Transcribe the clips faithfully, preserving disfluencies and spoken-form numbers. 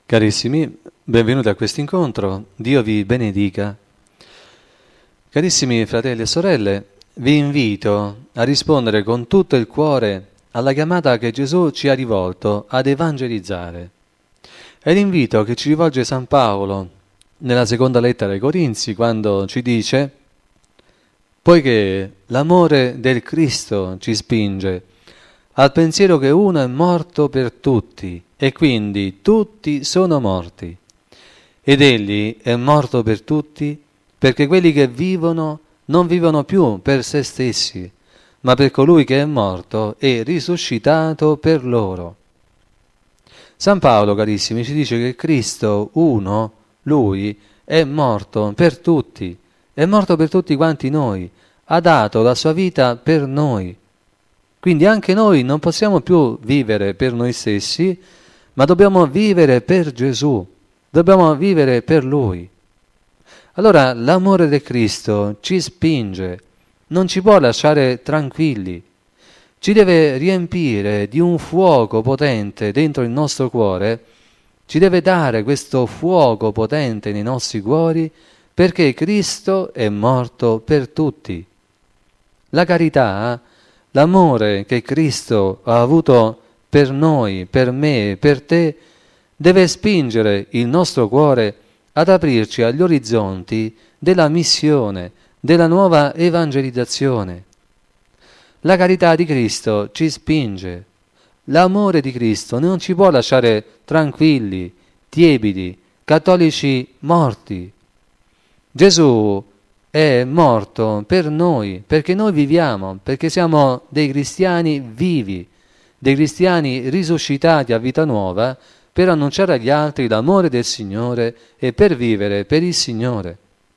Carissimi, benvenuti a questo incontro, Dio vi benedica. Carissimi fratelli e sorelle, vi invito a rispondere con tutto il cuore alla chiamata che Gesù ci ha rivolto ad evangelizzare. È l'invito che ci rivolge San Paolo nella seconda lettera ai Corinzi, quando ci dice: poiché l'amore del Cristo ci spinge al pensiero che uno è morto per tutti, e quindi tutti sono morti. Ed egli è morto per tutti, perché quelli che vivono non vivono più per se stessi, ma per colui che è morto e risuscitato per loro. San Paolo, carissimi, ci dice che Cristo, uno, Lui, è morto per tutti, è morto per tutti quanti noi, ha dato la sua vita per noi. Quindi anche noi non possiamo più vivere per noi stessi, ma dobbiamo vivere per Gesù, dobbiamo vivere per Lui. Allora l'amore di Cristo ci spinge, non ci può lasciare tranquilli, ci deve riempire di un fuoco potente dentro il nostro cuore, ci deve dare questo fuoco potente nei nostri cuori, perché Cristo è morto per tutti. La carità, l'amore che Cristo ha avuto per noi, per me, per te, deve spingere il nostro cuore ad aprirci agli orizzonti della missione, della nuova evangelizzazione. La carità di Cristo ci spinge, l'amore di Cristo non ci può lasciare tranquilli, tiepidi, cattolici morti. Gesù è morto per noi, perché noi viviamo, perché siamo dei cristiani vivi, dei cristiani risuscitati a vita nuova, per annunciare agli altri l'amore del Signore e per vivere per il Signore.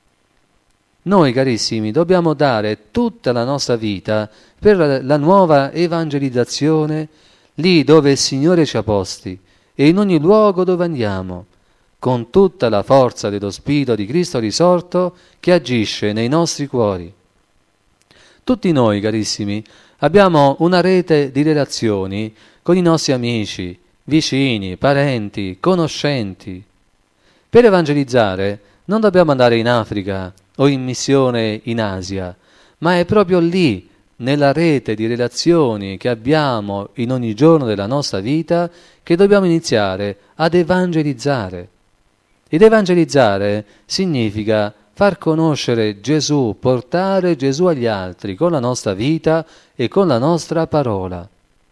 Noi, carissimi, dobbiamo dare tutta la nostra vita per la nuova evangelizzazione, lì dove il Signore ci ha posti e in ogni luogo dove andiamo, con tutta la forza dello Spirito di Cristo risorto che agisce nei nostri cuori. Tutti noi, carissimi, abbiamo una rete di relazioni con i nostri amici, vicini, parenti, conoscenti. Per evangelizzare non dobbiamo andare in Africa o in missione in Asia, ma è proprio lì, nella rete di relazioni che abbiamo in ogni giorno della nostra vita, che dobbiamo iniziare ad evangelizzare. Ed evangelizzare significa far conoscere Gesù, portare Gesù agli altri con la nostra vita e con la nostra parola.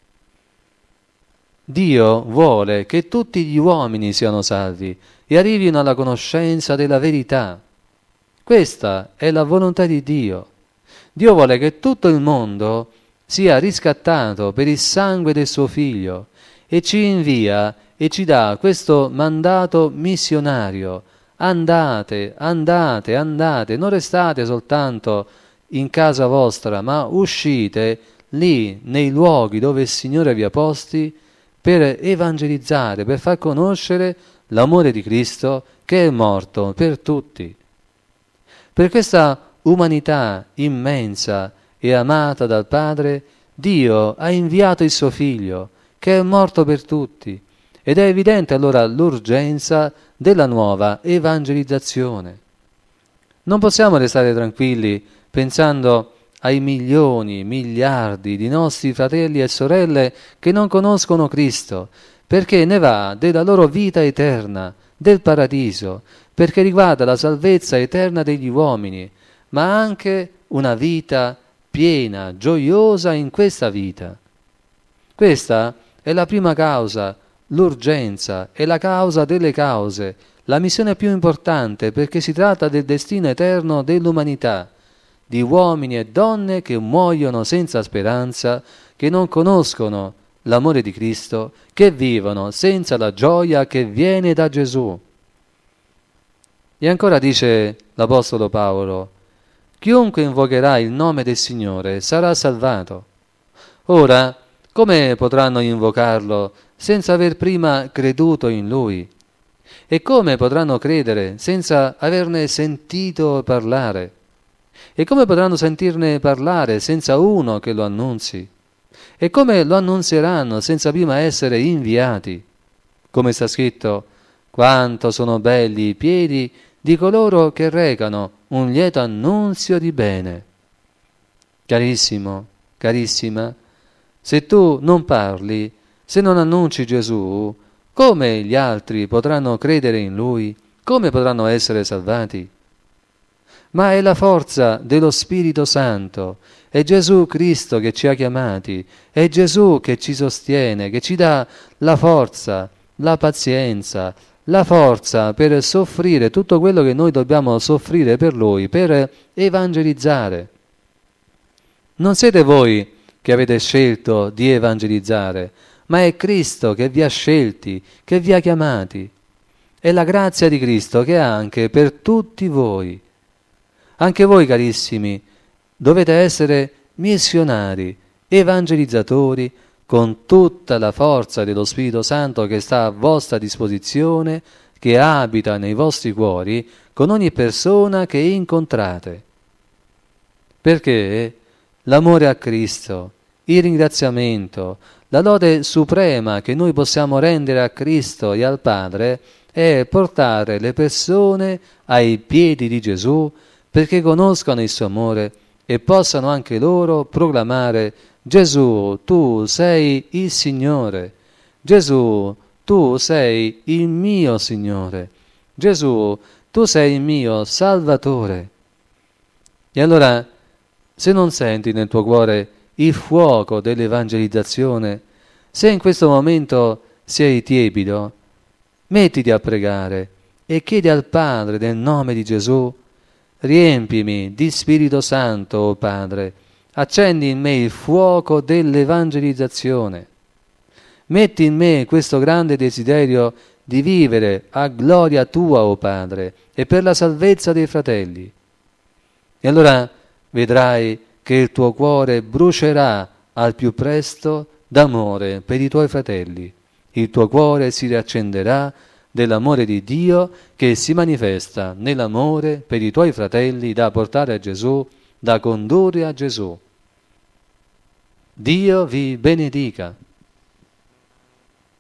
Dio vuole che tutti gli uomini siano salvi e arrivino alla conoscenza della verità. Questa è la volontà di Dio. Dio vuole che tutto il mondo sia riscattato per il sangue del suo Figlio e ci invia e ci dà questo mandato missionario. Andate, andate, andate, non restate soltanto in casa vostra, ma uscite lì nei luoghi dove il Signore vi ha posti per evangelizzare, per far conoscere l'amore di Cristo che è morto per tutti. Per questa umanità immensa e amata dal Padre, Dio ha inviato il suo Figlio che è morto per tutti. Ed è evidente allora l'urgenza della nuova evangelizzazione. Non possiamo restare tranquilli pensando ai milioni, miliardi di nostri fratelli e sorelle che non conoscono Cristo, perché ne va della loro vita eterna, del paradiso, perché riguarda la salvezza eterna degli uomini, ma anche una vita piena, gioiosa in questa vita. Questa è la prima causa. L'urgenza è la causa delle cause, la missione più importante, perché si tratta del destino eterno dell'umanità, di uomini e donne che muoiono senza speranza, che non conoscono l'amore di Cristo, che vivono senza la gioia che viene da Gesù. E ancora dice l'Apostolo Paolo: chiunque invocherà il nome del Signore sarà salvato. Ora, come potranno invocarlo senza aver prima creduto in Lui? E come potranno credere senza averne sentito parlare? E come potranno sentirne parlare senza uno che lo annunzi? E come lo annunzieranno senza prima essere inviati? Come sta scritto: Quanto sono belli i piedi di coloro che recano un lieto annunzio di bene. Carissimo, carissima, se tu non parli, se non annunci Gesù, come gli altri potranno credere in Lui? Come potranno essere salvati? Ma è la forza dello Spirito Santo, è Gesù Cristo che ci ha chiamati, è Gesù che ci sostiene, che ci dà la forza, la pazienza, la forza per soffrire tutto quello che noi dobbiamo soffrire per Lui, per evangelizzare. Non siete voi che avete scelto di evangelizzare, ma è Cristo che vi ha scelti, che vi ha chiamati. È la grazia di Cristo che ha anche per tutti voi. Anche voi, carissimi, dovete essere missionari, evangelizzatori, con tutta la forza dello Spirito Santo che sta a vostra disposizione, che abita nei vostri cuori, con ogni persona che incontrate. Perché l'amore a Cristo, il ringraziamento, la lode suprema che noi possiamo rendere a Cristo e al Padre è portare le persone ai piedi di Gesù perché conoscano il suo amore e possano anche loro proclamare: Gesù, tu sei il Signore. Gesù, tu sei il mio Signore. Gesù, tu sei il mio Salvatore. E allora, se non senti nel tuo cuore il fuoco dell'evangelizzazione, se in questo momento sei tiepido, mettiti a pregare e chiedi al Padre nel nome di Gesù: riempimi di Spirito Santo, o Padre, accendi in me il fuoco dell'evangelizzazione. Metti in me questo grande desiderio di vivere a gloria tua, o Padre, e per la salvezza dei fratelli. E allora vedrai che il tuo cuore brucerà al più presto d'amore per i tuoi fratelli. Il tuo cuore si riaccenderà dell'amore di Dio che si manifesta nell'amore per i tuoi fratelli da portare a Gesù, da condurre a Gesù. Dio vi benedica.